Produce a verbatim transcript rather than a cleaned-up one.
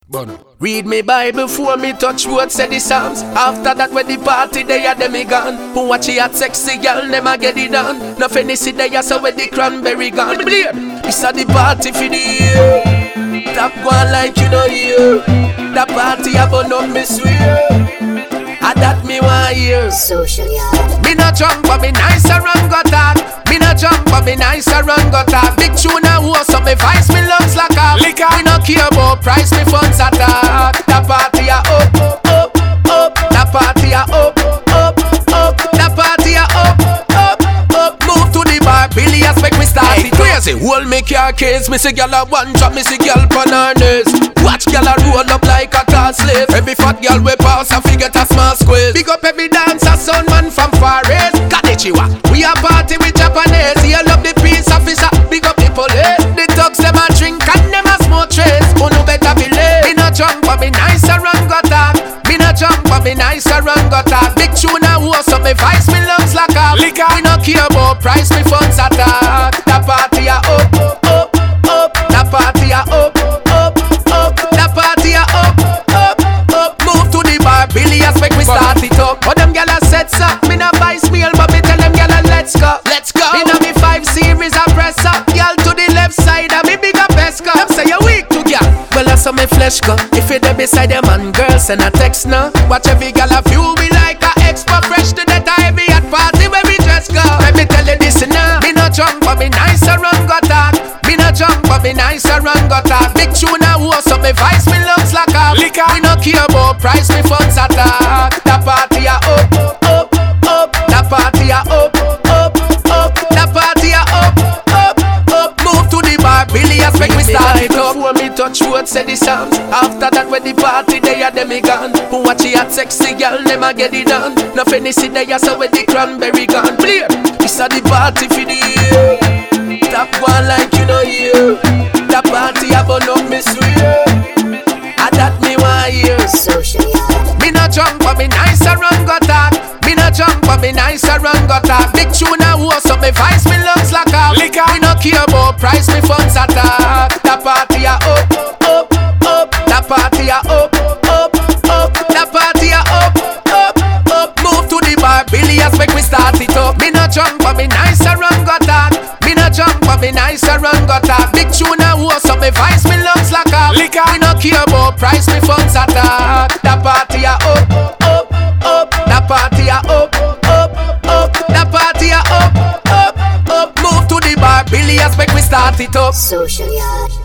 Bono. Read me Bible before me touch wood, say the Psalms. After that when the party they are them gone. Who watch it at sexy girl, them a get it done. Nothing is there, so with the cranberry gone. This a the party for the year. Top one like you know you. The party a burn up me swear. A that me want hear. Social yard. Me no drunk but me nice and run go talk. Me no drunk but me nice and run go talk. Big tune and horse up me vice me lungs like a liquor. Me no care about price me funds attack. The party a up, up, up. The party a up, up, up. The party a up, up, up. Move to the bar, billions make me start it crazy. Hold me car case, me see gyal a one drop, me see gyal pon her knees. Watch gyal a roll up like a car slave. Every fat gyal we pass a figure a small squeeze. Big up every dancer, son man from Far East. Konnichiwa, we a party with Japanese. You love the peace officer, big up the police. The thugs them a drink and them a smoke trace. Who no better be late. Me no drunk but me nice and run go talk. Me no drunk but me nice and run go talk. Big tune and horse up me vice me lungs like a liquor. Me no care about price me funds attack. The party a up, up, up. The party a up, up, up. The party a up, up, up. Move to the bar, billions make me start it up. But them gyal a set up, me no buy meal, but me tell them gyal a let's go, let's go. Me no me five series a press up, gyal to the left side and me bigger pesca. Them say you weak to gyal, well that's how me flesh go. If you there beside them and girls send a text now. Watch every gyal a view me like a expo fresh to the time me at party where we just go. Let me tell you this now, me no drunk but me nice and run go talk. Me no drunk but me nice and run go talk. Big tune and horse up me vice me lungs like a liquor. Me no care about price me funds attack. The party a up, up, up. The party a up, up, up. The party a up, up, up. Move to the bar, billions make me start it up. Before me touch wood, say the Psalms. After that when the party they are them gone. Who watch it at sexy girl, them a get it done. Nothing is there, so with the cranberry gone. Clear. This a the party for the year. Top one like you know you. The party a burn up me swear. A that me want hear. Social yard. Me no drunk but me nice and run go talk. Me no drunk but me nice and run go talk. Big tune and horse up me vice me lungs like a liquor. Me no care about price me funds attack. The party a up, up, up. The party a up, up, up. The party a up, up, up. Move to the bar, billions make me start it up. Me no drunk but me nice and run go talk. Me no drunk but me nice and run go talk. Big tune and horse up me vice me lungs like a liquor. Me no care about price me funds attack. The party a up, up, up. The party a up, up, up. The party a up, up, up. Move to the bar, billions make me start it up. Social yard.